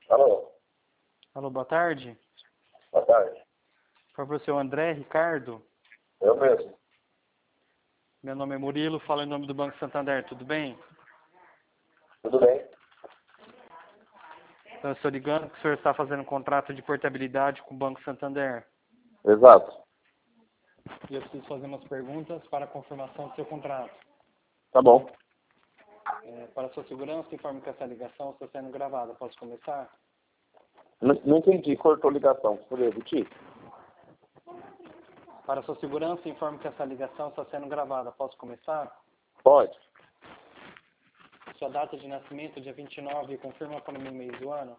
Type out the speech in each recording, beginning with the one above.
Alô, Alô, boa tarde. boa tarde. Por favor, seu André Ricardo. Eu mesmo. Meu nome é Murilo, falo em nome do Banco Santander, tudo bem? Tudo bem? Então, eu estou ligando que o senhor está fazendo um contrato de portabilidade com o Banco Santander. Exato. E eu preciso fazer umas perguntas para a confirmação do seu contrato. Tá bom. Para a sua segurança, informe que essa ligação está sendo gravada. Posso começar? Não entendi, cortou a ligação. Poderia repetir? Para a sua segurança, informe que essa ligação está sendo gravada. Posso começar? Pode. Sua data de nascimento, dia 29, confirma para o mês do ano?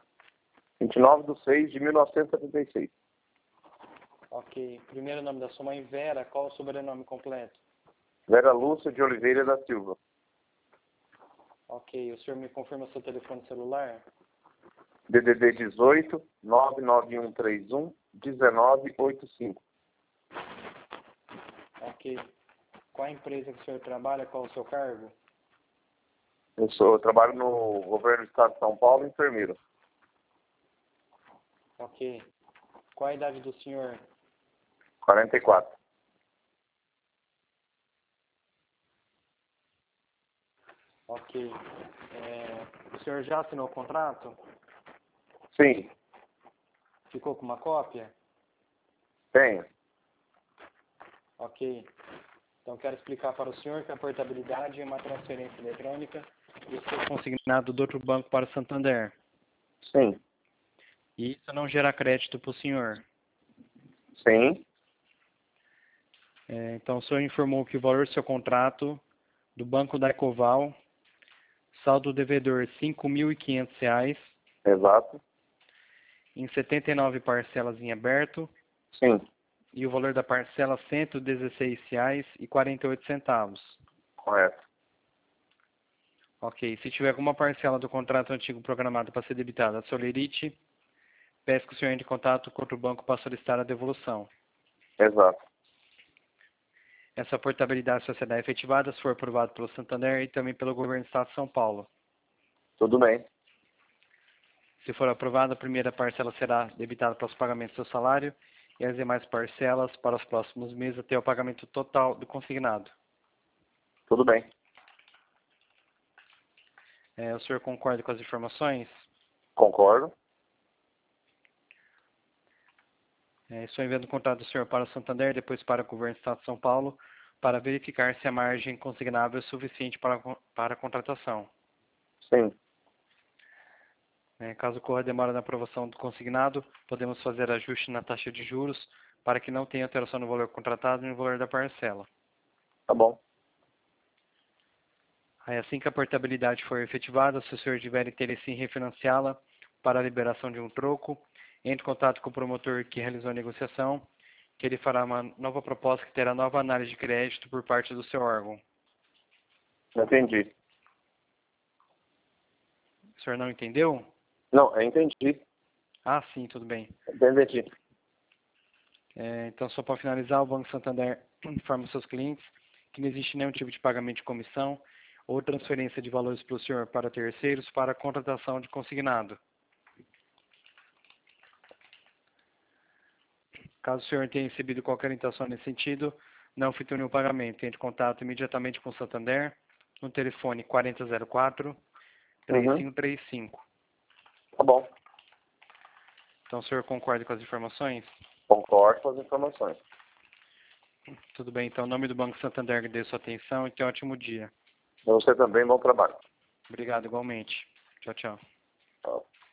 29/6/1976. Ok. Primeiro nome da sua mãe, Vera. Qual o sobrenome completo? Vera Lúcia de Oliveira da Silva. Ok. O senhor me confirma seu telefone celular? DDD 18 99131 1985. Ok. Qual a empresa que o senhor trabalha? Qual o seu cargo? Eu trabalho no governo do estado de São Paulo, enfermeiro. Ok. Qual a idade do senhor? 44. Ok. O senhor já assinou o contrato? Sim, Ficou com uma cópia? tenho. Ok. Então, quero explicar para o senhor que a portabilidade é uma transferência eletrônica do seu consignado do outro banco para o Santander. Sim, E isso não gera crédito para o senhor. sim, Então, o senhor informou que o valor do seu contrato do Banco da Ecoval, saldo devedor R$ 5.500, exato. em 79 parcelas em aberto, Sim, e o valor da parcela R$ 116,48. correto. Ok. Se tiver alguma parcela do contrato antigo programado para ser debitada a Solerite, peço que o senhor entre em contato com outro banco para solicitar a devolução. Exato. Essa portabilidade só será efetivada se for aprovado pelo Santander e também pelo Governo do Estado de São Paulo. Tudo bem. Se for aprovada, a primeira parcela será debitada para os pagamentos do seu salário e as demais parcelas para os próximos meses até o pagamento total do consignado. Tudo bem. O senhor concorda com as informações? Concordo. Estou enviando o contrato do senhor para o Santander, depois para o Governo do Estado de São Paulo, para verificar se a margem consignável é suficiente para a contratação. Sim. Caso ocorra demora na aprovação do consignado, podemos fazer ajuste na taxa de juros para que não tenha alteração no valor contratado e no valor da parcela. Tá bom. Aí, assim que a portabilidade for efetivada, se o senhor tiver interesse em refinanciá-la para a liberação de um troco, entre em contato com o promotor que realizou a negociação, que ele fará uma nova proposta que terá nova análise de crédito por parte do seu órgão. Entendi. O senhor não entendeu? Não, eu entendi. Ah, sim, tudo bem. Entendi. Então, só para finalizar, o Banco Santander informa seus clientes que não existe nenhum tipo de pagamento de comissão ou transferência de valores para o senhor para terceiros para a contratação de consignado. Caso o senhor tenha recebido qualquer orientação nesse sentido, não efetue nenhum pagamento. Entre em contato imediatamente com o Santander no telefone 4004-3535. Tá bom. Então, o senhor concorda com as informações? Concordo com as informações. Tudo bem, então, em nome do Banco Santander, agradeço a sua atenção e tenha um ótimo dia. Você também, bom trabalho. Obrigado, igualmente. Tchau, tchau.